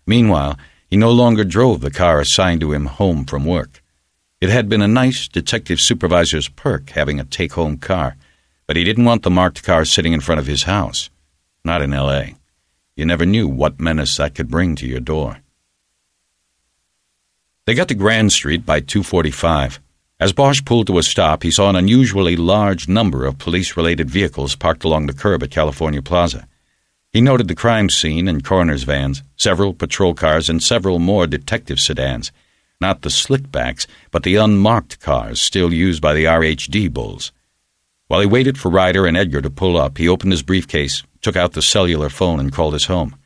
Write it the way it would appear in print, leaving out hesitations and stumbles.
Meanwhile, he no longer drove the car assigned to him home from work. It had been a nice detective supervisor's perk having a take-home car, but he didn't want the marked car sitting in front of his house. Not in L.A. You never knew what menace that could bring to your door. They got to Grand Street by 2:45. As Bosch pulled to a stop, he saw an unusually large number of police-related vehicles parked along the curb at California Plaza. He noted the crime scene and coroner's vans, several patrol cars, and several more detective sedans. Not the slickbacks, but the unmarked cars still used by the RHD bulls. While he waited for Ryder and Edgar to pull up, he opened his briefcase, took out the cellular phone, and called his home.